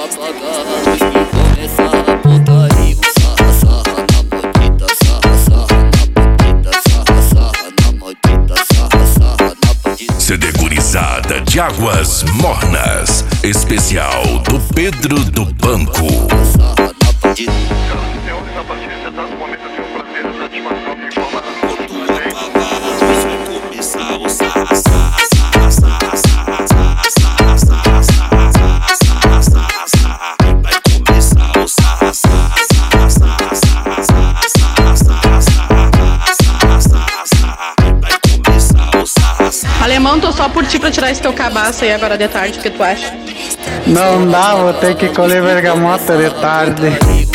CD Gurizada de Águas Mornas, especial do Pedro do Banco. Alemão, tô só por ti pra tirar esse teu cabaço aí agora de tarde, o que tu acha? Não dá, vou ter que colher bergamota de tarde.